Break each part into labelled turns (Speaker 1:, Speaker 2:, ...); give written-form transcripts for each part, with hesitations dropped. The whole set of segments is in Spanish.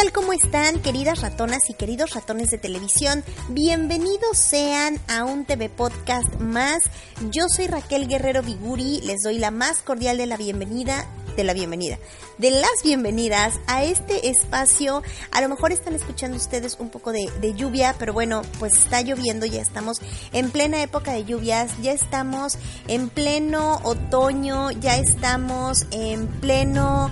Speaker 1: tal? ¿Cómo están, queridas ratonas y queridos ratones de televisión? Bienvenidos sean a un TV Podcast más. Yo soy Raquel Guerrero Viguri, les doy la más cordial de las bienvenidas a este espacio. A lo mejor están escuchando ustedes un poco de lluvia, pero bueno, pues está lloviendo, ya estamos en plena época de lluvias, ya estamos en pleno otoño, ya estamos en pleno,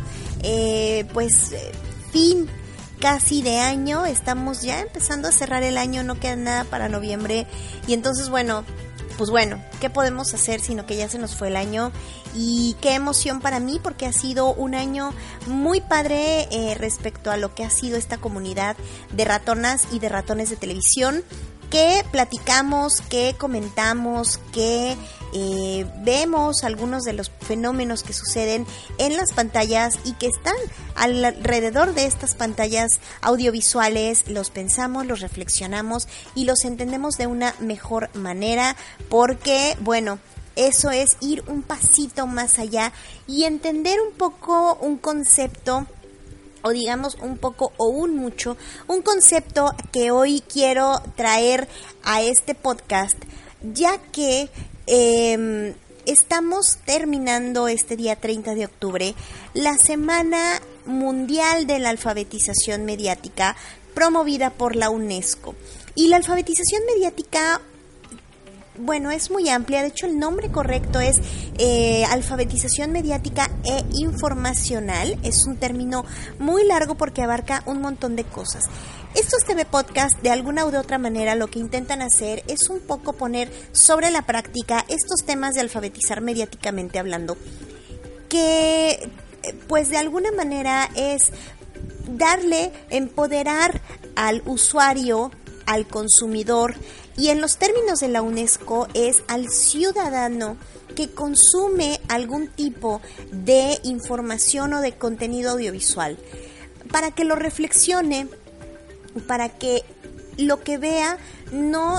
Speaker 1: fin casi de año, estamos ya empezando a cerrar el año, no queda nada para noviembre y entonces ¿qué podemos hacer sino que ya se nos fue el año? Y qué emoción para mí porque ha sido un año muy padre respecto a lo que ha sido esta comunidad de ratonas y de ratones de televisión, que platicamos, que comentamos, que vemos algunos de los fenómenos que suceden en las pantallas y que están alrededor de estas pantallas audiovisuales. Los pensamos, los reflexionamos y los entendemos de una mejor manera porque, bueno, eso es ir un pasito más allá y entender un poco un concepto, o digamos un poco o un mucho, un concepto que hoy quiero traer a este podcast, ya que estamos terminando este día 30 de octubre la Semana Mundial de la Alfabetización Mediática promovida por la UNESCO. Y la alfabetización mediática, bueno, es muy amplia. De hecho, el nombre correcto es alfabetización mediática e informacional. Es un término muy largo porque abarca un montón de cosas. Estos TV Podcast, de alguna u de otra manera, lo que intentan hacer es un poco poner sobre la práctica estos temas de alfabetizar mediáticamente hablando, que pues de alguna manera es empoderar al usuario, al consumidor, y en los términos de la UNESCO es al ciudadano que consume algún tipo de información o de contenido audiovisual, para que lo reflexione, para que lo que vea no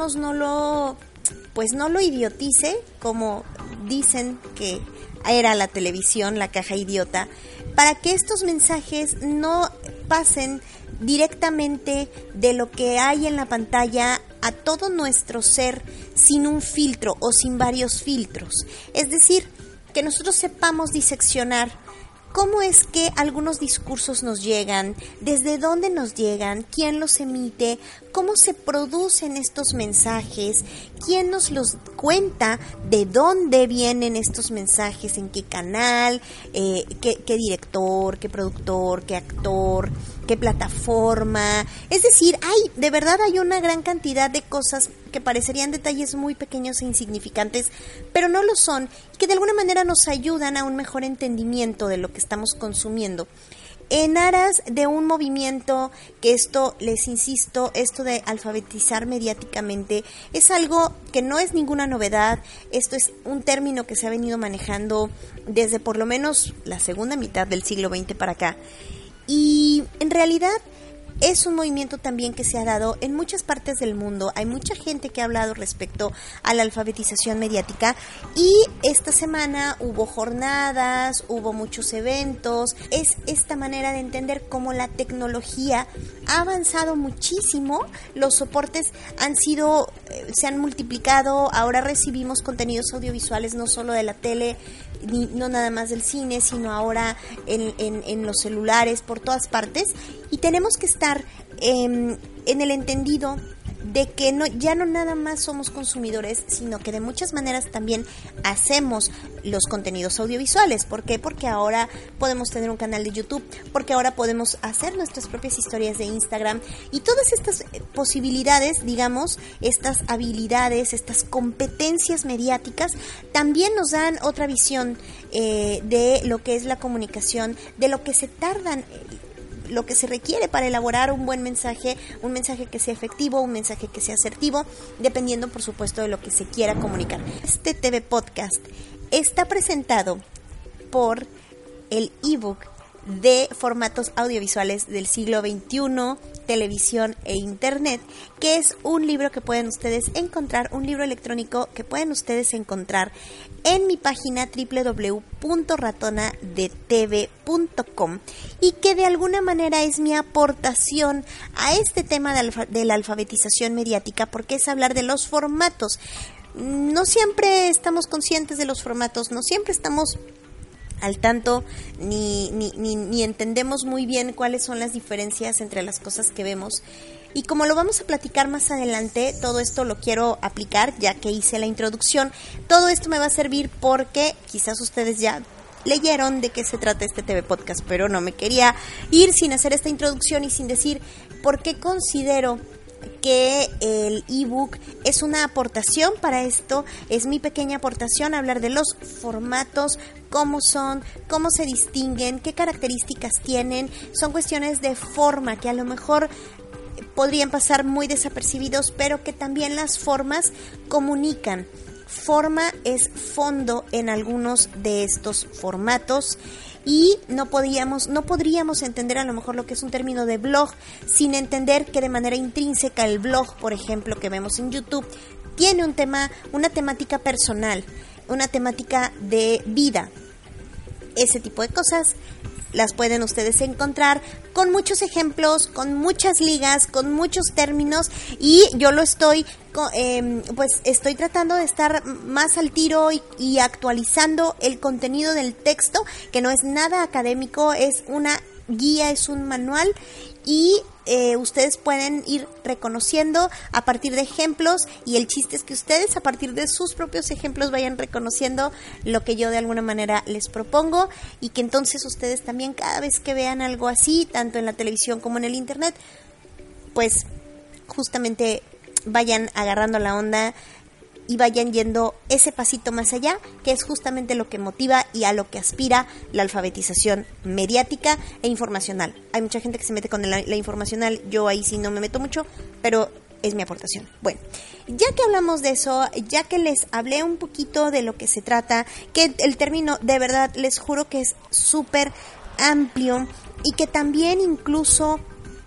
Speaker 1: lo idiotice, como dicen que era la televisión, la caja idiota, para que estos mensajes no pasen directamente de lo que hay en la pantalla a todo nuestro ser sin un filtro o sin varios filtros. Es decir, que nosotros sepamos diseccionar cómo es que algunos discursos nos llegan, desde dónde nos llegan, quién los emite, cómo se producen estos mensajes, quién nos los cuenta, de dónde vienen estos mensajes, en qué canal, qué director, qué productor, qué actor, qué plataforma. Es decir, de verdad hay una gran cantidad de cosas que parecerían detalles muy pequeños e insignificantes, pero no lo son, y que de alguna manera nos ayudan a un mejor entendimiento de lo que estamos consumiendo. En aras de un movimiento que les insisto, esto de alfabetizar mediáticamente es algo que no es ninguna novedad. Esto es un término que se ha venido manejando desde por lo menos la segunda mitad del siglo XX para acá. Y en realidad es un movimiento también que se ha dado en muchas partes del mundo. Hay mucha gente que ha hablado respecto a la alfabetización mediática y esta semana hubo jornadas, hubo muchos eventos. Es esta manera de entender cómo la tecnología ha avanzado muchísimo. Los soportes se han multiplicado. Ahora recibimos contenidos audiovisuales no solo de la tele, no nada más del cine, sino ahora en los celulares, por todas partes, y tenemos que estar en el entendido de que ya no nada más somos consumidores, sino que de muchas maneras también hacemos los contenidos audiovisuales. ¿Por qué? Porque ahora podemos tener un canal de YouTube, porque ahora podemos hacer nuestras propias historias de Instagram, y todas estas posibilidades, digamos, estas habilidades, estas competencias mediáticas también nos dan otra visión de lo que es la comunicación, de lo que se tardan, lo que se requiere para elaborar un buen mensaje, un mensaje que sea efectivo, un mensaje que sea asertivo, dependiendo por supuesto de lo que se quiera comunicar. Este TV Podcast está presentado por el ebook de formatos audiovisuales del siglo XXI, televisión e internet, que es un libro que pueden ustedes encontrar, un libro electrónico que pueden ustedes encontrar en mi página www.ratonadetv.com y que de alguna manera es mi aportación a este tema de la alfabetización mediática, porque es hablar de los formatos. No siempre estamos conscientes de los formatos, no siempre estamos al tanto, ni entendemos muy bien cuáles son las diferencias entre las cosas que vemos. Y como lo vamos a platicar más adelante, todo esto lo quiero aplicar ya que hice la introducción. Todo esto me va a servir porque quizás ustedes ya leyeron de qué se trata este TV Podcast, pero no me quería ir sin hacer esta introducción y sin decir por qué considero que el ebook es una aportación para esto. Es mi pequeña aportación a hablar de los formatos, cómo son, cómo se distinguen, qué características tienen. Son cuestiones de forma que a lo mejor podrían pasar muy desapercibidos, pero que también las formas comunican. Forma es fondo en algunos de estos formatos. Y no podríamos entender a lo mejor lo que es un término de blog sin entender que de manera intrínseca el blog, por ejemplo, que vemos en YouTube, tiene un tema, una temática personal, una temática de vida. Ese tipo de cosas las pueden ustedes encontrar con muchos ejemplos, con muchas ligas, con muchos términos, y yo lo estoy estoy tratando de estar más al tiro y actualizando el contenido del texto, que no es nada académico, es una guía, es un manual, y ustedes pueden ir reconociendo a partir de ejemplos, y el chiste es que ustedes a partir de sus propios ejemplos vayan reconociendo lo que yo de alguna manera les propongo, y que entonces ustedes también cada vez que vean algo así, tanto en la televisión como en el internet, pues justamente vayan agarrando la onda y vayan yendo ese pasito más allá, que es justamente lo que motiva y a lo que aspira la alfabetización mediática e informacional. Hay mucha gente que se mete con la informacional, yo ahí sí no me meto mucho, pero es mi aportación. Bueno, ya que hablamos de eso, ya que les hablé un poquito de lo que se trata, que el término de verdad les juro que es súper amplio y que también incluso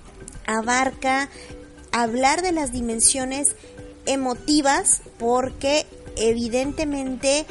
Speaker 1: abarca hablar de las dimensiones emotivas, porque evidentemente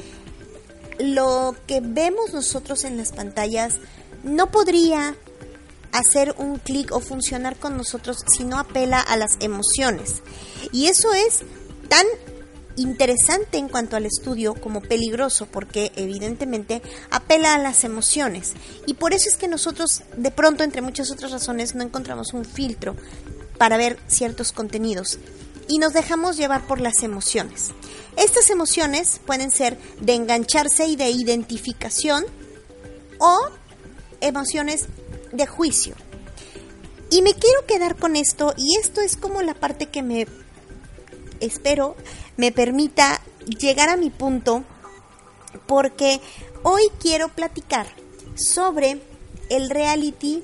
Speaker 1: lo que vemos nosotros en las pantallas no podría hacer un clic o funcionar con nosotros si no apela a las emociones. Y eso es tan interesante en cuanto al estudio como peligroso, porque evidentemente apela a las emociones. Y por eso es que nosotros de pronto, entre muchas otras razones, no encontramos un filtro para ver ciertos contenidos y nos dejamos llevar por las emociones. Estas emociones pueden ser de engancharse y de identificación, o emociones de juicio. Y me quiero quedar con esto, y esto es como la parte que espero me permita llegar a mi punto, porque hoy quiero platicar sobre el reality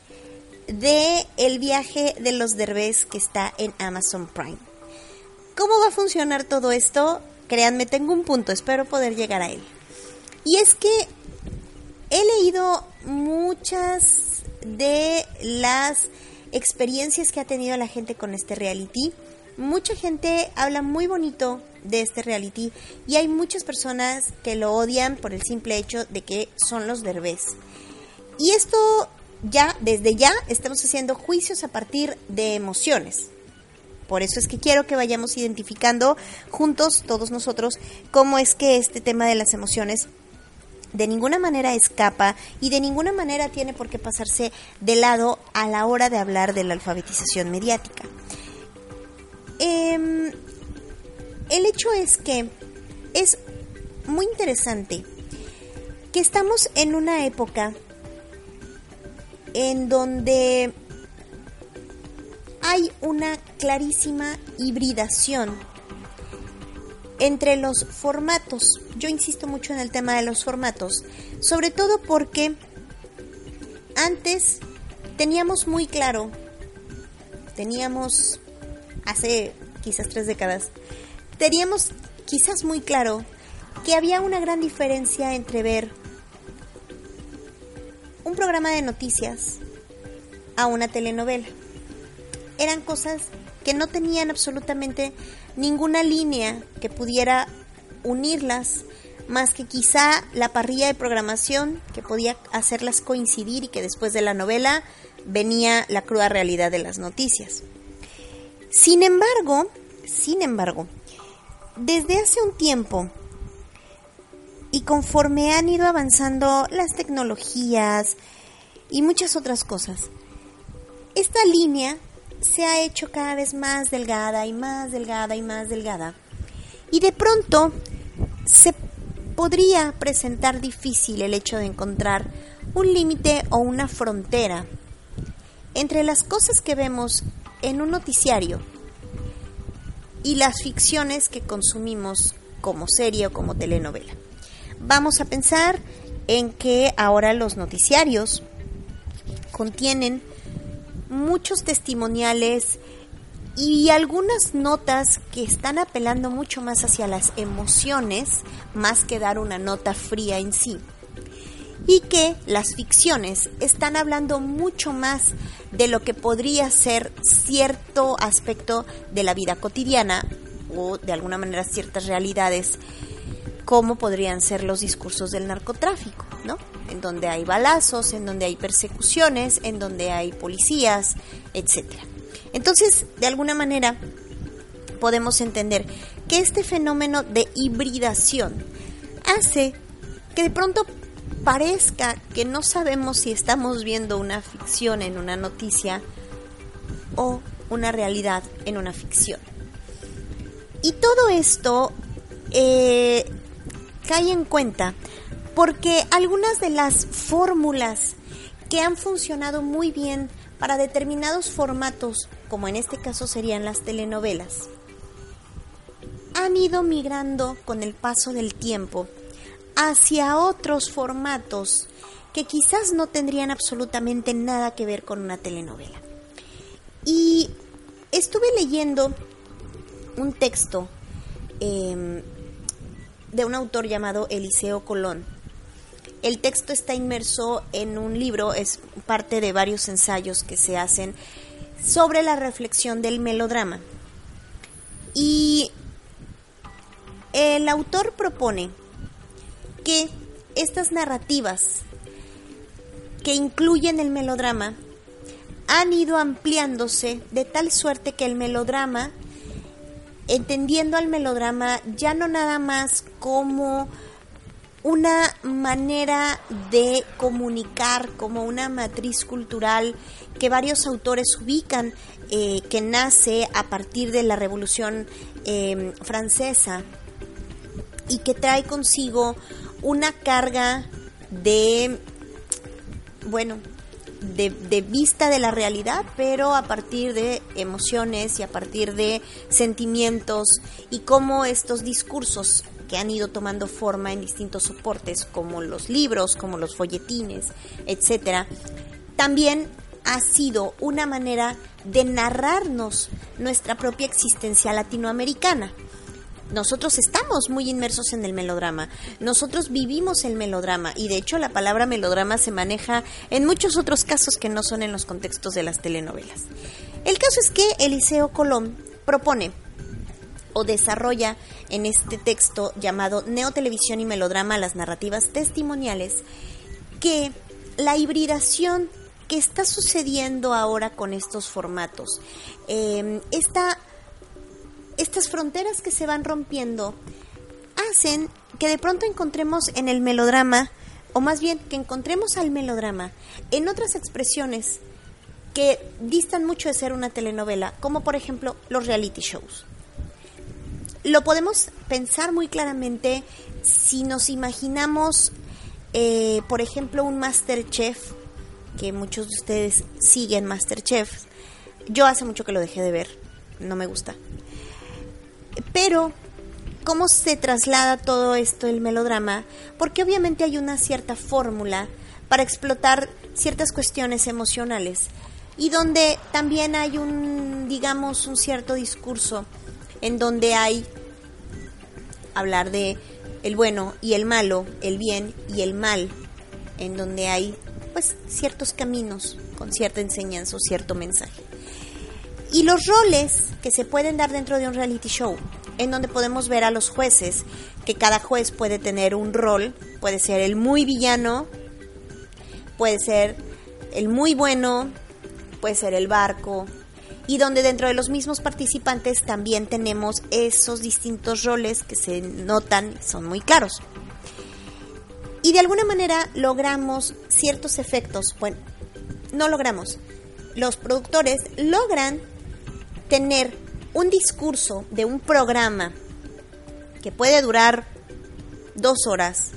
Speaker 1: de El viaje de los Derbez, que está en Amazon Prime. ¿Cómo va a funcionar todo esto? Créanme, tengo un punto, espero poder llegar a él. Y es que he leído muchas de las experiencias que ha tenido la gente con este reality. Mucha gente habla muy bonito de este reality, y hay muchas personas que lo odian por el simple hecho de que son los Derbez. Y esto desde ya estamos haciendo juicios a partir de emociones. Por eso es que quiero que vayamos identificando juntos, todos nosotros, cómo es que este tema de las emociones de ninguna manera escapa y de ninguna manera tiene por qué pasarse de lado a la hora de hablar de la alfabetización mediática. El hecho es que es muy interesante que estamos en una época en donde hay una clarísima hibridación entre los formatos. Yo insisto mucho en el tema de los formatos, sobre todo porque antes teníamos muy claro, hace quizás 3 décadas, teníamos quizás muy claro que había una gran diferencia entre ver un programa de noticias a una telenovela. Eran cosas que no tenían absolutamente ninguna línea que pudiera unirlas, más que quizá la parrilla de programación que podía hacerlas coincidir y que después de la novela venía la cruda realidad de las noticias. Sin embargo, desde hace un tiempo y conforme han ido avanzando las tecnologías y muchas otras cosas, esta línea se ha hecho cada vez más delgada y más delgada y más delgada. Y de pronto se podría presentar difícil el hecho de encontrar un límite o una frontera entre las cosas que vemos en un noticiario y las ficciones que consumimos como serie o como telenovela. Vamos a pensar en que ahora los noticiarios contienen muchos testimoniales y algunas notas que están apelando mucho más hacia las emociones, más que dar una nota fría en sí. Y que las ficciones están hablando mucho más de lo que podría ser cierto aspecto de la vida cotidiana o de alguna manera ciertas realidades, como podrían ser los discursos del narcotráfico, ¿no? En donde hay balazos, en donde hay persecuciones, en donde hay policías, etcétera. Entonces, de alguna manera, podemos entender que este fenómeno de hibridación hace que de pronto parezca que no sabemos si estamos viendo una ficción en una noticia o una realidad en una ficción. Y todo esto cae en cuenta porque algunas de las fórmulas que han funcionado muy bien para determinados formatos, como en este caso serían las telenovelas, han ido migrando con el paso del tiempo hacia otros formatos que quizás no tendrían absolutamente nada que ver con una telenovela. Y estuve leyendo un texto de un autor llamado Eliseo Colón. El texto está inmerso en un libro, es parte de varios ensayos que se hacen sobre la reflexión del melodrama. Y el autor propone que estas narrativas que incluyen el melodrama han ido ampliándose de tal suerte que el melodrama, entendiendo al melodrama ya no nada más como una manera de comunicar, como una matriz cultural que varios autores ubican, que nace a partir de la Revolución Francesa y que trae consigo una carga de vista de la realidad, pero a partir de emociones y a partir de sentimientos, y cómo estos discursos que han ido tomando forma en distintos soportes, como los libros, como los folletines, etcétera, también ha sido una manera de narrarnos nuestra propia existencia latinoamericana. Nosotros estamos muy inmersos en el melodrama, nosotros vivimos el melodrama, y de hecho la palabra melodrama se maneja en muchos otros casos que no son en los contextos de las telenovelas. El caso es que Eliseo Colón propone o desarrolla en este texto llamado Neotelevisión y Melodrama, las narrativas testimoniales, que la hibridación que está sucediendo ahora con estos formatos, estas fronteras que se van rompiendo, hacen que de pronto encontremos en el melodrama, o más bien que encontremos al melodrama en otras expresiones que distan mucho de ser una telenovela, como por ejemplo los reality shows. Lo podemos pensar muy claramente si nos imaginamos, por ejemplo, un MasterChef, que muchos de ustedes siguen MasterChef. Yo hace mucho que lo dejé de ver, no me gusta. Pero, ¿cómo se traslada todo esto el melodrama? Porque obviamente hay una cierta fórmula para explotar ciertas cuestiones emocionales, y donde también hay un cierto discurso en donde hay hablar de el bueno y el malo, el bien y el mal, en donde hay pues ciertos caminos con cierta enseñanza o cierto mensaje. Y los roles que se pueden dar dentro de un reality show, en donde podemos ver a los jueces, que cada juez puede tener un rol, puede ser el muy villano, puede ser el muy bueno, puede ser el barco, y donde dentro de los mismos participantes también tenemos esos distintos roles que se notan, son muy claros. Y de alguna manera logramos ciertos efectos, bueno, no logramos, los productores logran tener un discurso de un programa que puede durar 2 horas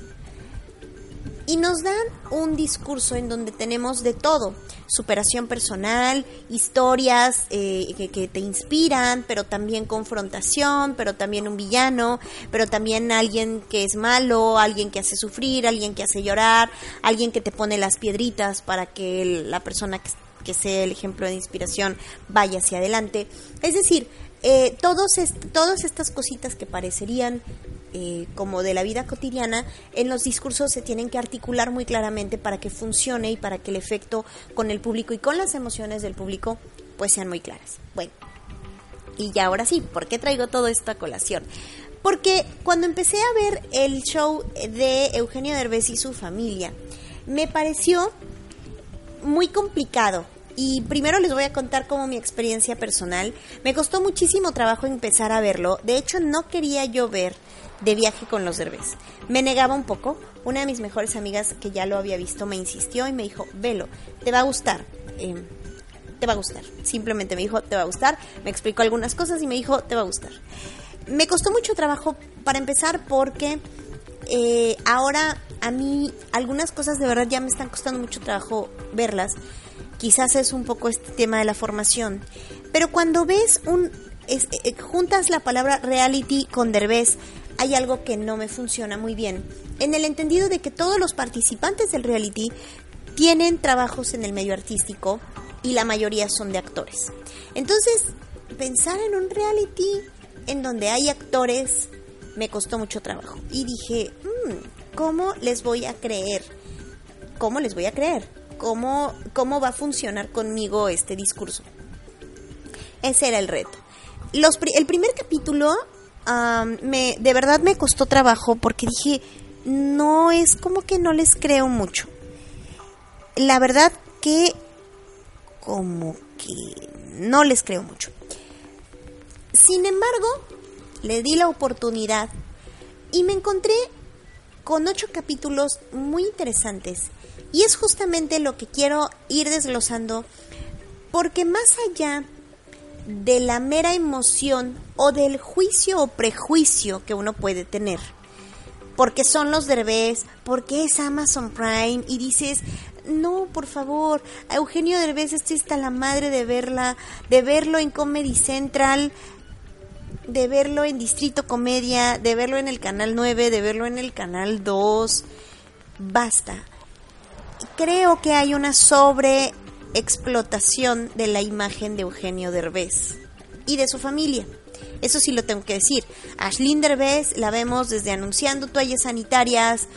Speaker 1: y nos dan un discurso en donde tenemos de todo, superación personal, historias que te inspiran, pero también confrontación, pero también un villano, pero también alguien que es malo, alguien que hace sufrir, alguien que hace llorar, alguien que te pone las piedritas para que la persona que sea el ejemplo de inspiración vaya hacia adelante. Es decir, todas estas cositas que parecerían como de la vida cotidiana, en los discursos se tienen que articular muy claramente para que funcione y para que el efecto con el público y con las emociones del público pues sean muy claras. Bueno, y ya ahora sí, ¿por qué traigo todo esto a colación? Porque cuando empecé a ver el show de Eugenio Derbez y su familia, me pareció muy complicado. Y primero les voy a contar como mi experiencia personal. Me costó muchísimo trabajo empezar a verlo. De hecho, no quería yo ver De Viaje con los Derbez. Me negaba un poco. Una de mis mejores amigas que ya lo había visto me insistió y me dijo, velo, te va a gustar. Te va a gustar. Simplemente me dijo, te va a gustar. Me explicó algunas cosas y me dijo, te va a gustar. Me costó mucho trabajo para empezar porque ahora a mí algunas cosas de verdad ya me están costando mucho trabajo verlas. Quizás es un poco este tema de la formación, pero cuando ves juntas la palabra reality con Derbez, hay algo que no me funciona muy bien, en el entendido de que todos los participantes del reality tienen trabajos en el medio artístico y la mayoría son de actores. Entonces, pensar en un reality en donde hay actores me costó mucho trabajo y dije, ¿cómo les voy a creer? ¿Cómo les voy a creer? ¿Cómo va a funcionar conmigo este discurso? Ese era el reto. El primer capítulo de verdad me costó trabajo porque dije, no, es como que no les creo mucho. La verdad que como que no les creo mucho. Sin embargo, le di la oportunidad y me encontré con 8 capítulos muy interesantes. Y es justamente lo que quiero ir desglosando, porque más allá de la mera emoción o del juicio o prejuicio que uno puede tener, porque son los Derbez, porque es Amazon Prime, y dices, no, por favor, a Eugenio Derbez estoy hasta la madre de verlo en Comedy Central, de verlo en Distrito Comedia, de verlo en el Canal 9, de verlo en el Canal 2, basta. Creo que hay una sobreexplotación de la imagen de Eugenio Derbez y de su familia. Eso sí lo tengo que decir. Ashlyn Derbez la vemos desde anunciando toallas sanitarias.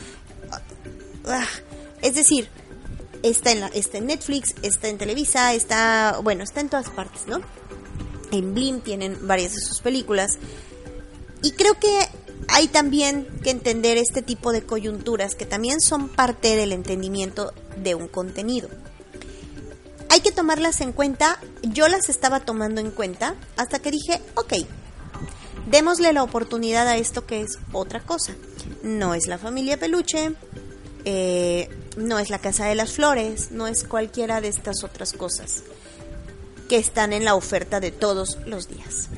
Speaker 1: Es decir, está en Netflix, está en Televisa, está en todas partes, ¿no? En Blim tienen varias de sus películas. Y creo que hay también que entender este tipo de coyunturas que también son parte del entendimiento de un contenido. Hay que tomarlas en cuenta. Yo las estaba tomando en cuenta hasta que dije, ok, démosle la oportunidad a esto que es otra cosa. No es la familia Peluche, no es la Casa de las Flores, no es cualquiera de estas otras cosas que están en la oferta de todos los días.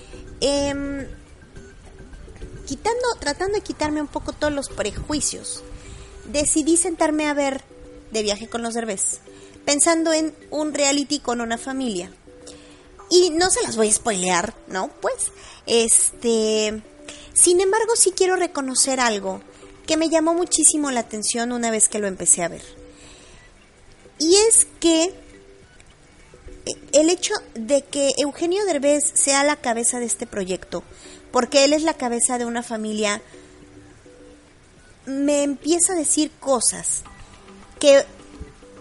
Speaker 1: Tratando de quitarme un poco todos los prejuicios, decidí sentarme a ver De Viaje con los Derbez, pensando en un reality con una familia. Y no se las voy a spoilear, ¿no? Sin embargo, sí quiero reconocer algo que me llamó muchísimo la atención una vez que lo empecé a ver. Y es que el hecho de que Eugenio Derbez sea la cabeza de este proyecto, porque él es la cabeza de una familia, me empieza a decir cosas que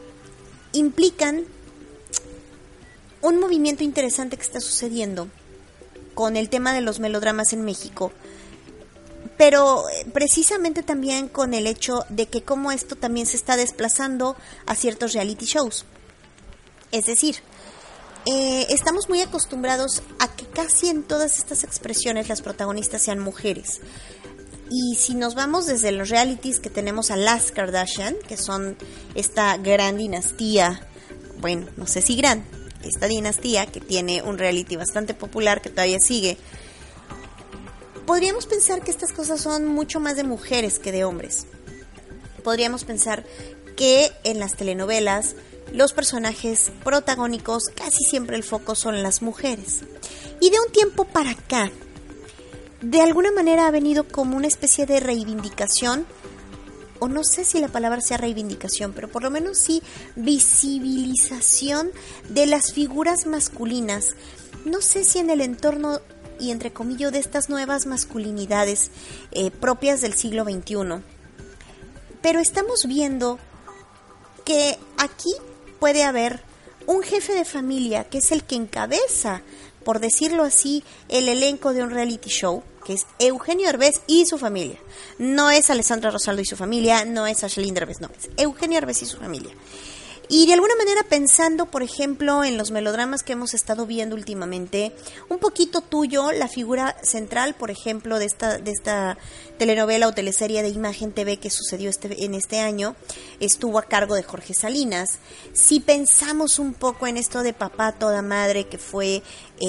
Speaker 1: implican un movimiento interesante que está sucediendo con el tema de los melodramas en México, pero precisamente también con el hecho de que como esto también se está desplazando a ciertos reality shows. Es decir, estamos muy acostumbrados a que casi en todas estas expresiones las protagonistas sean mujeres. Y si nos vamos desde los realities que tenemos a las Kardashian, que son esta gran dinastía, bueno, no sé si gran, esta dinastía que tiene un reality bastante popular que todavía sigue, podríamos pensar que estas cosas son mucho más de mujeres que de hombres. Podríamos pensar que en las telenovelas los personajes protagónicos casi siempre el foco son las mujeres. Y de un tiempo para acá, de alguna manera ha venido como una especie de reivindicación, o no sé si la palabra sea reivindicación, pero por lo menos sí visibilización de las figuras masculinas. No sé si en el entorno y entre comillas de estas nuevas masculinidades propias del siglo XXI. Pero estamos viendo que aquí puede haber un jefe de familia que es el que encabeza, por decirlo así, el elenco de un reality show, que es Eugenio Derbez y su familia. No es Alessandra Rosaldo y su familia, no es Ashley Derbez, no, es Eugenio Derbez y su familia. Y de alguna manera pensando, por ejemplo, en los melodramas que hemos estado viendo últimamente, un poquito tuyo, la figura central, por ejemplo, de esta telenovela o teleserie de Imagen TV que sucedió en este año, estuvo a cargo de Jorge Salinas. Si pensamos un poco en esto de Papá a toda madre, que fue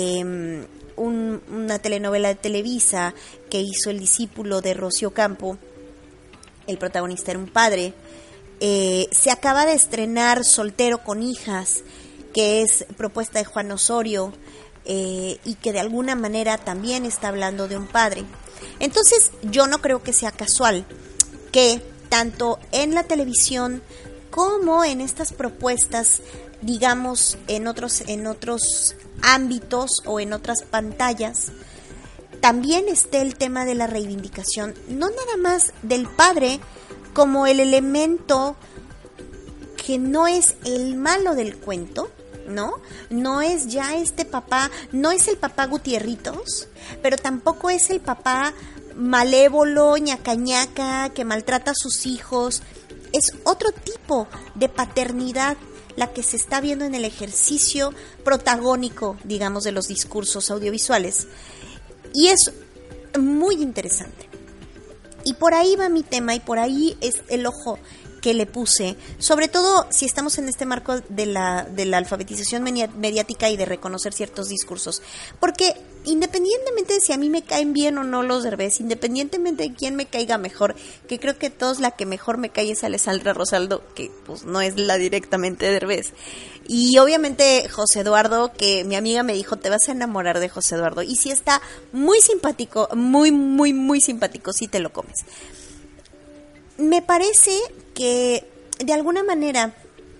Speaker 1: una telenovela de Televisa que hizo el discípulo de Rocío Campo, el protagonista era un padre. Se acaba de estrenar Soltero con hijas, que es propuesta de Juan Osorio, y que de alguna manera también está hablando de un padre. Entonces yo no creo que sea casual que tanto en la televisión como en estas propuestas, digamos, en otros ámbitos o en otras pantallas, también esté el tema de la reivindicación, no nada más del padre como el elemento que no es el malo del cuento, ¿no? No es ya este papá, no es el papá Gutierritos, pero tampoco es el papá malévolo, ñacañaca, que maltrata a sus hijos. Es otro tipo de paternidad la que se está viendo en el ejercicio protagónico, digamos, de los discursos audiovisuales. Y es muy interesante. Y por ahí va mi tema y por ahí es el ojo que le puse, sobre todo si estamos en este marco de la alfabetización mediática y de reconocer ciertos discursos, porque independientemente de si a mí me caen bien o no los Derbez, independientemente de quién me caiga mejor, que creo que todos la que mejor me cae es Alessandra Rosaldo, que pues no es la directamente de Derbez, y obviamente José Eduardo, que mi amiga me dijo, te vas a enamorar de José Eduardo, y sí está muy simpático, muy, muy, muy simpático, sí te lo comes. Me parece que de alguna manera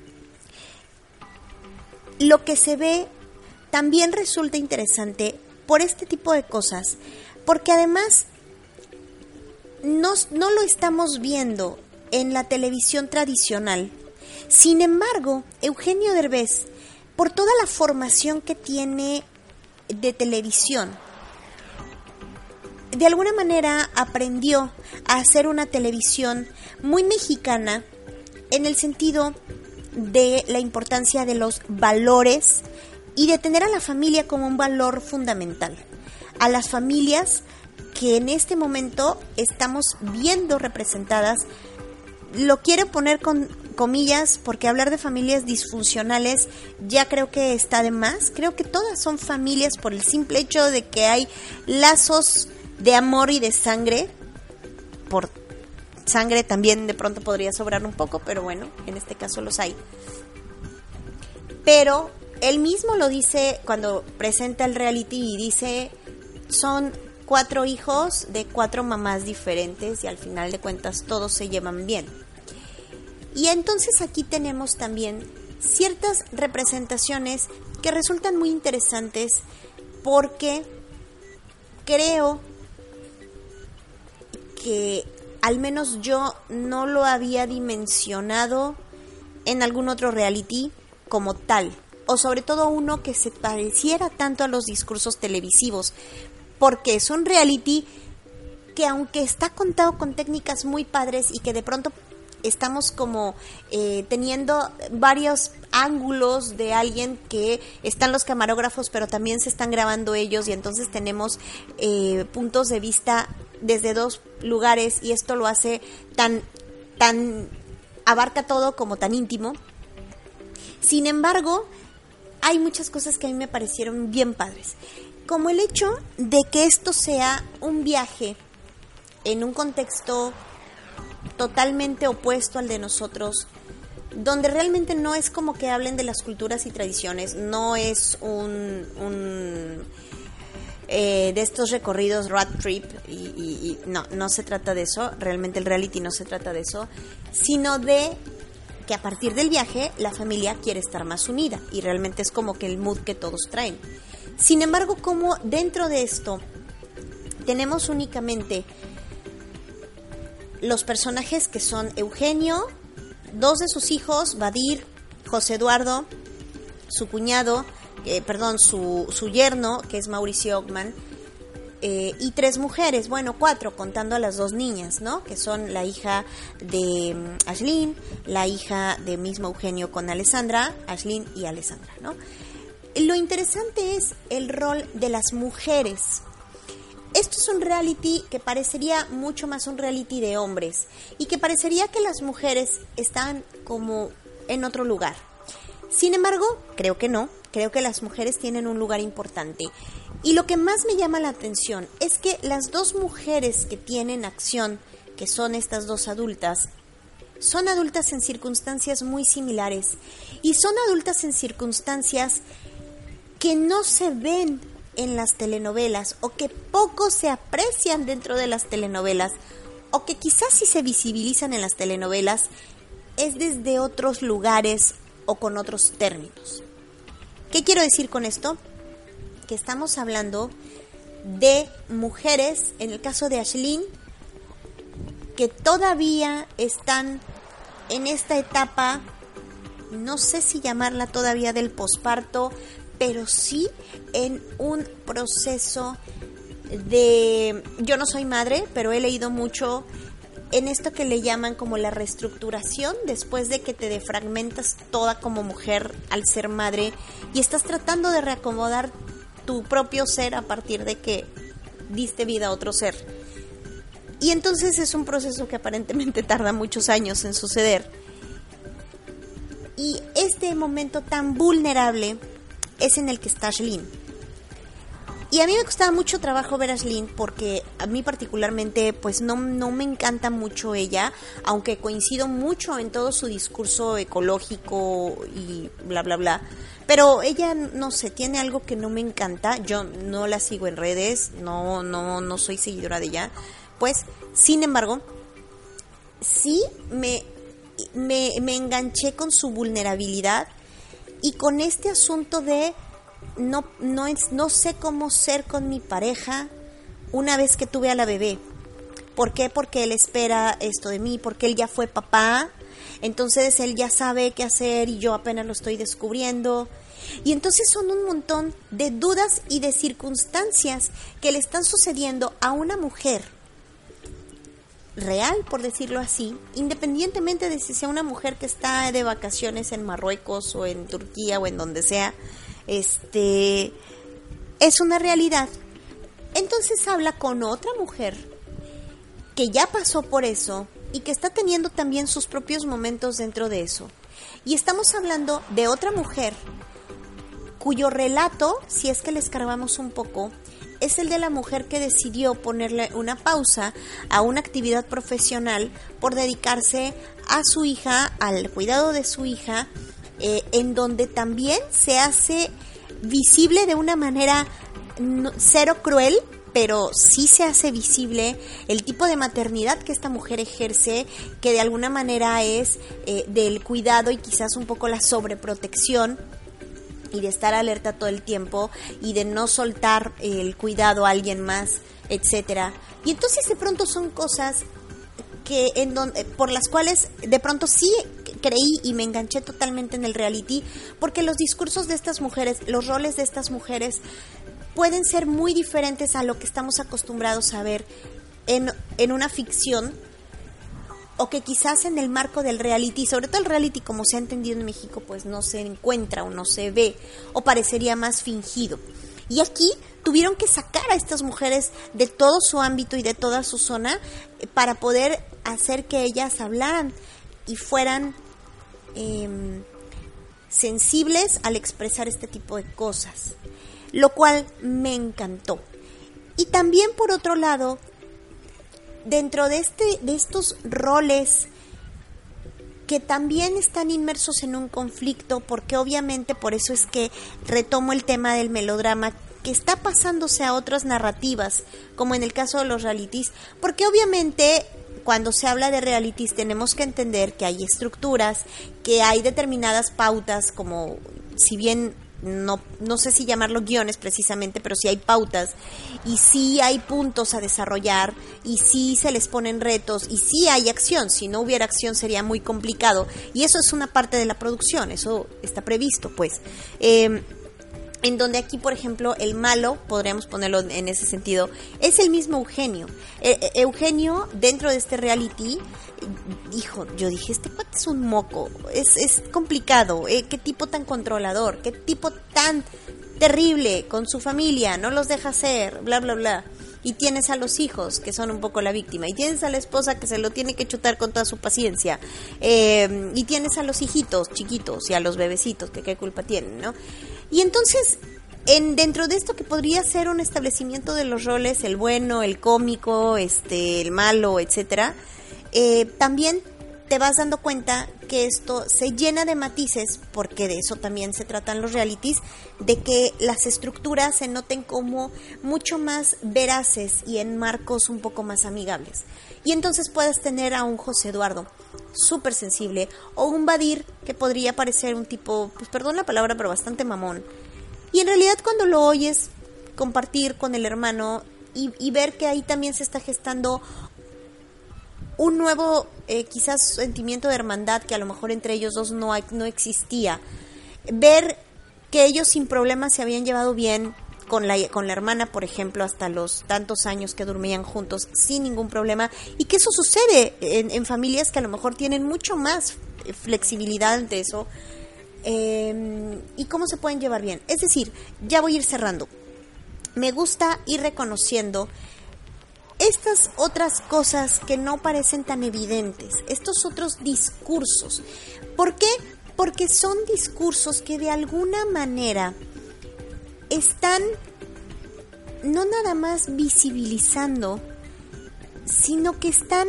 Speaker 1: lo que se ve también resulta interesante por este tipo de cosas, porque además no lo estamos viendo en la televisión tradicional. Sin embargo, Eugenio Derbez, por toda la formación que tiene de televisión, de alguna manera aprendió a hacer una televisión muy mexicana en el sentido de la importancia de los valores y de tener a la familia como un valor fundamental. A las familias que en este momento estamos viendo representadas, lo quiero poner con comillas porque hablar de familias disfuncionales ya creo que está de más. Creo que todas son familias por el simple hecho de que hay lazos de amor y de sangre. Por sangre también de pronto podría sobrar un poco, pero bueno, en este caso los hay. Pero él mismo lo dice cuando presenta el reality y dice, son 4 hijos de 4 mamás diferentes y al final de cuentas todos se llevan bien. Y entonces aquí tenemos también ciertas representaciones que resultan muy interesantes porque creo que al menos yo no lo había dimensionado en algún otro reality como tal, o sobre todo uno que se pareciera tanto a los discursos televisivos, porque es un reality que aunque está contado con técnicas muy padres y que de pronto estamos como teniendo varios ángulos de alguien que están los camarógrafos, pero también se están grabando ellos, y entonces tenemos puntos de vista desde dos lugares, y esto lo hace tan abarca todo como tan íntimo. Sin embargo, hay muchas cosas que a mí me parecieron bien padres, como el hecho de que esto sea un viaje en un contexto totalmente opuesto al de nosotros, donde realmente no es como que hablen de las culturas y tradiciones, no es un de estos recorridos road trip, y no se trata de eso, realmente el reality no se trata de eso, sino de que a partir del viaje la familia quiere estar más unida, y realmente es como que el mood que todos traen. Sin embargo, como dentro de esto tenemos únicamente los personajes que son Eugenio, dos de sus hijos, Badir, José Eduardo, su cuñado, su yerno, que es Mauricio Ockman, y tres mujeres, bueno, cuatro, contando a las dos niñas, ¿no? Que son la hija de Aislinn, la hija de mismo Eugenio con Alessandra, Aislinn y Alessandra, ¿no? Lo interesante es el rol de las mujeres. Esto es un reality que parecería mucho más un reality de hombres, y que parecería que las mujeres están como en otro lugar. Sin embargo, creo que no, creo que las mujeres tienen un lugar importante. Y lo que más me llama la atención es que las dos mujeres que tienen acción, que son estas dos adultas, son adultas en circunstancias muy similares, y son adultas en circunstancias que no se ven en las telenovelas, o que poco se aprecian dentro de las telenovelas, o que quizás si se visibilizan en las telenovelas es desde otros lugares o con otros términos. ¿Qué quiero decir con esto? Que estamos hablando de mujeres, en el caso de Aislinn, que todavía están en esta etapa, no sé si llamarla todavía del posparto, pero sí en un proceso de... Yo no soy madre, pero he leído mucho en esto que le llaman como la reestructuración, después de que te defragmentas toda como mujer al ser madre, y estás tratando de reacomodar tu propio ser a partir de que diste vida a otro ser. Y entonces es un proceso que aparentemente tarda muchos años en suceder. Y este momento tan vulnerable es en el que está Aislinn. Y a mí me costaba mucho trabajo ver a Aislinn, porque a mí particularmente pues no me encanta mucho ella, aunque coincido mucho en todo su discurso ecológico y bla bla bla. Pero ella, no sé, tiene algo que no me encanta. Yo no la sigo en redes, no soy seguidora de ella. Pues, sin embargo, sí me enganché con su vulnerabilidad y con este asunto de no sé cómo ser con mi pareja una vez que tuve a la bebé. ¿Por qué? Porque él espera esto de mí, porque él ya fue papá, entonces él ya sabe qué hacer y yo apenas lo estoy descubriendo. Y entonces son un montón de dudas y de circunstancias que le están sucediendo a una mujer real, por decirlo así, independientemente de si sea una mujer que está de vacaciones en Marruecos o en Turquía o en donde sea. Es una realidad. Entonces habla con otra mujer que ya pasó por eso y que está teniendo también sus propios momentos dentro de eso. Y estamos hablando de otra mujer cuyo relato, si es que le escarbamos un poco, es el de la mujer que decidió ponerle una pausa a una actividad profesional por dedicarse a su hija, al cuidado de su hija, en donde también se hace visible de una manera cero cruel, pero sí se hace visible el tipo de maternidad que esta mujer ejerce, que de alguna manera es del cuidado y quizás un poco la sobreprotección, y de estar alerta todo el tiempo y de no soltar el cuidado a alguien más, etcétera. Y entonces de pronto son cosas que por las cuales de pronto sí creí y me enganché totalmente en el reality, porque los discursos de estas mujeres, los roles de estas mujeres pueden ser muy diferentes a lo que estamos acostumbrados a ver en una ficción, o que quizás en el marco del reality, sobre todo el reality como se ha entendido en México, pues no se encuentra o no se ve, o parecería más fingido. Y aquí tuvieron que sacar a estas mujeres de todo su ámbito y de toda su zona para poder hacer que ellas hablaran y fueran sensibles al expresar este tipo de cosas, lo cual me encantó. Y también, por otro lado, dentro de estos roles que también están inmersos en un conflicto, porque obviamente por eso es que retomo el tema del melodrama, que está pasándose a otras narrativas, como en el caso de los realities, porque obviamente cuando se habla de realities tenemos que entender que hay estructuras, que hay determinadas pautas, como si bien no sé si llamarlo guiones precisamente, pero sí hay pautas y sí hay puntos a desarrollar y sí se les ponen retos y sí hay acción. Si no hubiera acción sería muy complicado, y eso es una parte de la producción, eso está previsto, pues. En donde aquí, por ejemplo, el malo, podríamos ponerlo en ese sentido, es el mismo Eugenio. Eugenio, dentro de este reality, yo dije, este cuate es un moco, es complicado, qué tipo tan controlador, qué tipo tan terrible con su familia, no los deja ser, bla, bla, bla. Y tienes a los hijos, que son un poco la víctima, y tienes a la esposa que se lo tiene que chutar con toda su paciencia, y tienes a los hijitos chiquitos y a los bebecitos, que qué culpa tienen, ¿no? Y entonces, dentro de esto que podría ser un establecimiento de los roles, el bueno, el cómico, el malo, etcétera, también te vas dando cuenta que esto se llena de matices, porque de eso también se tratan los realities, de que las estructuras se noten como mucho más veraces y en marcos un poco más amigables. Y entonces puedes tener a un José Eduardo súper sensible, o un Badir que podría parecer un tipo, pues perdón la palabra, pero bastante mamón. Y en realidad cuando lo oyes compartir con el hermano y ver que ahí también se está gestando un nuevo quizás sentimiento de hermandad que a lo mejor entre ellos dos no existía, ver que ellos sin problemas se habían llevado bien con la hermana, por ejemplo, hasta los tantos años que dormían juntos sin ningún problema, y que eso sucede en familias que a lo mejor tienen mucho más flexibilidad ante eso, y cómo se pueden llevar bien. Es decir, ya voy a ir cerrando. Me gusta ir reconociendo estas otras cosas que no parecen tan evidentes, estos otros discursos. ¿Por qué? Porque son discursos que de alguna manera están no nada más visibilizando, sino que están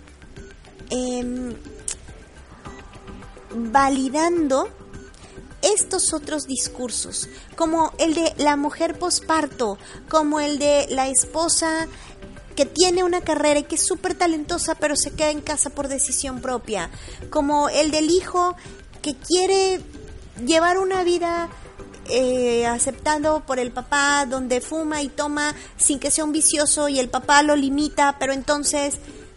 Speaker 1: validando estos otros discursos, como el de la mujer posparto, como el de la esposa que tiene una carrera y que es súper talentosa pero se queda en casa por decisión propia, como el del hijo que quiere llevar una vida aceptado por el papá, donde fuma y toma sin que sea un vicioso y el papá lo limita, pero entonces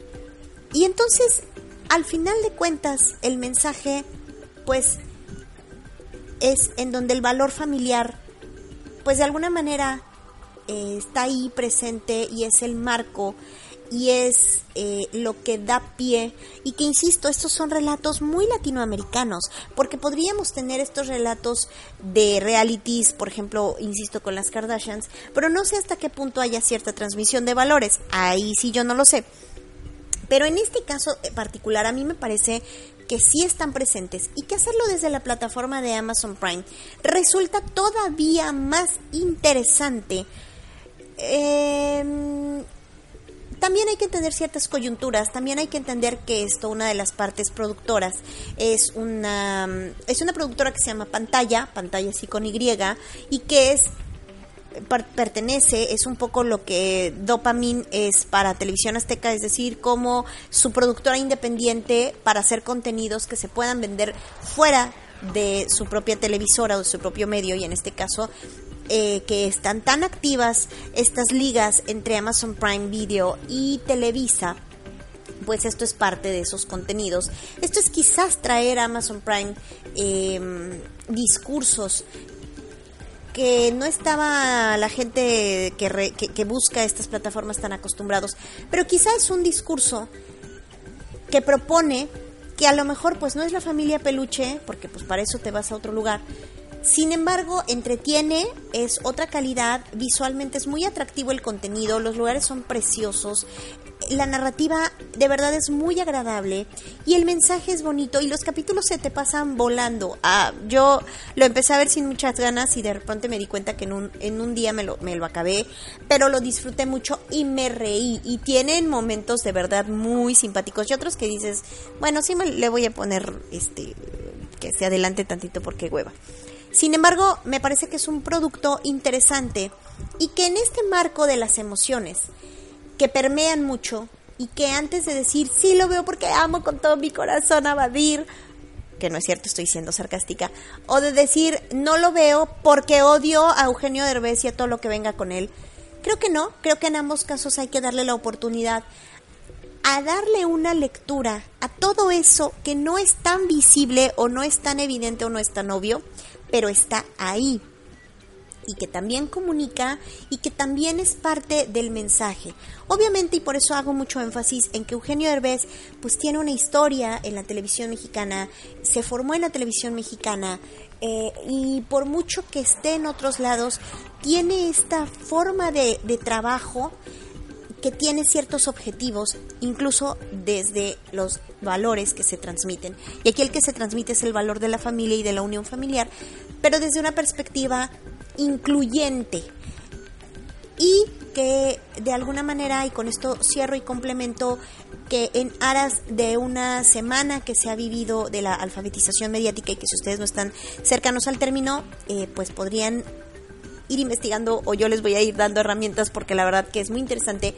Speaker 1: al final de cuentas el mensaje pues es en donde el valor familiar pues de alguna manera está ahí presente, y es el marco y es lo que da pie, y que insisto, estos son relatos muy latinoamericanos, porque podríamos tener estos relatos de realities, por ejemplo, insisto, con las Kardashians, pero no sé hasta qué punto haya cierta transmisión de valores, ahí sí yo no lo sé, pero en este caso particular a mí me parece que sí están presentes, y que hacerlo desde la plataforma de Amazon Prime resulta todavía más interesante. También hay que entender ciertas coyunturas, también hay que entender que una de las partes productoras es una productora que se llama Pantalla así con Y, y que pertenece, es un poco lo que Dopamine es para Televisión Azteca, es decir, como su productora independiente para hacer contenidos que se puedan vender fuera de su propia televisora o de su propio medio, y en este caso que están tan activas estas ligas entre Amazon Prime Video y Televisa, pues esto es parte de esos contenidos. Esto es quizás traer a Amazon Prime discursos que no estaba la gente que busca estas plataformas tan acostumbrados, pero quizás es un discurso que propone que a lo mejor pues no es la familia peluche, porque pues para eso te vas a otro lugar. Sin embargo, entretiene, es otra calidad, visualmente es muy atractivo el contenido, los lugares son preciosos, la narrativa de verdad es muy agradable y el mensaje es bonito y los capítulos se te pasan volando. Yo lo empecé a ver sin muchas ganas y de repente me di cuenta que en un día me lo acabé, pero lo disfruté mucho y me reí, y tienen momentos de verdad muy simpáticos y otros que dices, bueno, sí le voy a poner que se adelante tantito porque hueva. Sin embargo, me parece que es un producto interesante y que en este marco de las emociones que permean mucho y que antes de decir sí lo veo porque amo con todo mi corazón a Badir, que no es cierto, estoy siendo sarcástica, o de decir no lo veo porque odio a Eugenio Derbez y a todo lo que venga con él, creo que no, creo que en ambos casos hay que darle la oportunidad a darle una lectura a todo eso que no es tan visible o no es tan evidente o no es tan obvio, pero está ahí y que también comunica y que también es parte del mensaje. Obviamente, y por eso hago mucho énfasis en que Eugenio Derbez pues tiene una historia en la televisión mexicana, se formó en la televisión mexicana y por mucho que esté en otros lados, tiene esta forma de trabajo que tiene ciertos objetivos, incluso desde los valores que se transmiten. Y aquí el que se transmite es el valor de la familia y de la unión familiar, pero desde una perspectiva incluyente. Y que de alguna manera, y con esto cierro y complemento, que en aras de una semana que se ha vivido de la alfabetización mediática y que si ustedes no están cercanos al término, pues podrían ir investigando o yo les voy a ir dando herramientas porque la verdad que es muy interesante,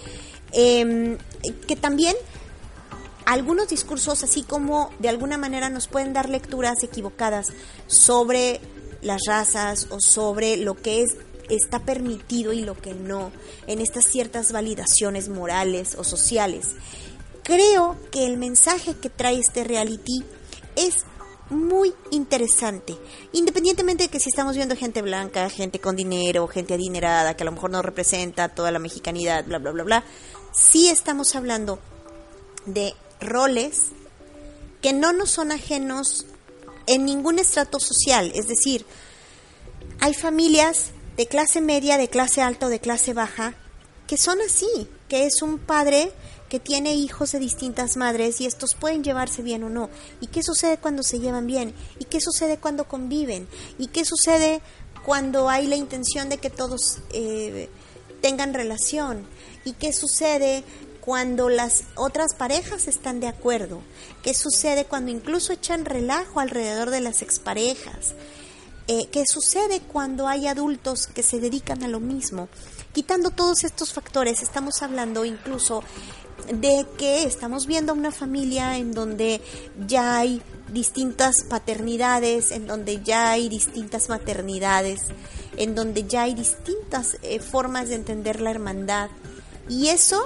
Speaker 1: que también algunos discursos así como de alguna manera nos pueden dar lecturas equivocadas sobre las razas o sobre lo que está permitido y lo que no en estas ciertas validaciones morales o sociales. Creo que el mensaje que trae este reality es muy interesante, independientemente de que si estamos viendo gente blanca, gente con dinero, gente adinerada, que a lo mejor no representa toda la mexicanidad, bla, bla, bla, bla, sí estamos hablando de roles que no nos son ajenos en ningún estrato social, es decir, hay familias de clase media, de clase alta o de clase baja que son así, que es un padre que tiene hijos de distintas madres y estos pueden llevarse bien o no. ¿Y qué sucede cuando se llevan bien? ¿Y qué sucede cuando conviven? ¿Y qué sucede cuando hay la intención de que todos tengan relación? ¿Y qué sucede cuando las otras parejas están de acuerdo? ¿Qué sucede cuando incluso echan relajo alrededor de las exparejas? ¿Qué sucede cuando hay adultos que se dedican a lo mismo? Quitando todos estos factores, estamos hablando incluso de que estamos viendo una familia en donde ya hay distintas paternidades, en donde ya hay distintas maternidades, en donde ya hay distintas formas de entender la hermandad. Y eso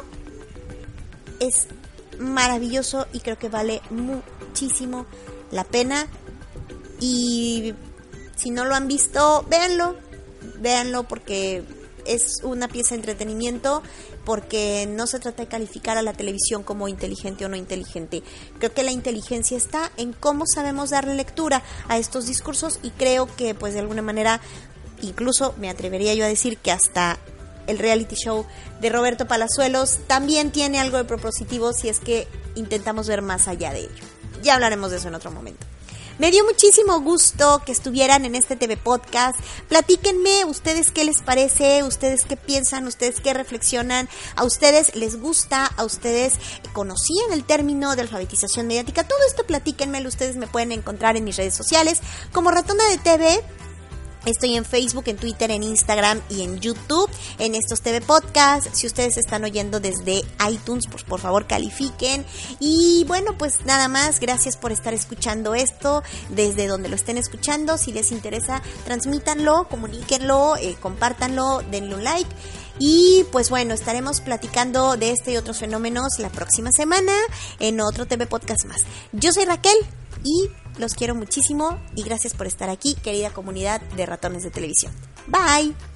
Speaker 1: es maravilloso y creo que vale muchísimo la pena. Y si no lo han visto, véanlo porque es una pieza de entretenimiento, porque no se trata de calificar a la televisión como inteligente o no inteligente. Creo que la inteligencia está en cómo sabemos darle lectura a estos discursos y creo que pues de alguna manera, incluso me atrevería yo a decir que hasta el reality show de Roberto Palazuelos también tiene algo de propositivo si es que intentamos ver más allá de ello. Ya hablaremos de eso en otro momento. Me dio muchísimo gusto que estuvieran en este TV Podcast. Platíquenme ustedes qué les parece, ustedes qué piensan, ustedes qué reflexionan, a ustedes les gusta, a ustedes conocían el término de alfabetización mediática. Todo esto platíquenmelo, ustedes me pueden encontrar en mis redes sociales como Ratona de TV. Estoy en Facebook, en Twitter, en Instagram y en YouTube, en estos TV Podcasts. Si ustedes están oyendo desde iTunes, pues por favor califiquen. Y bueno, pues nada más, gracias por estar escuchando esto, desde donde lo estén escuchando. Si les interesa, transmítanlo, comuníquenlo, compártanlo, denle un like. Y pues bueno, estaremos platicando de este y otros fenómenos la próxima semana en otro TV Podcast más. Yo soy Raquel y los quiero muchísimo y gracias por estar aquí, querida comunidad de Ratones de Televisión. Bye.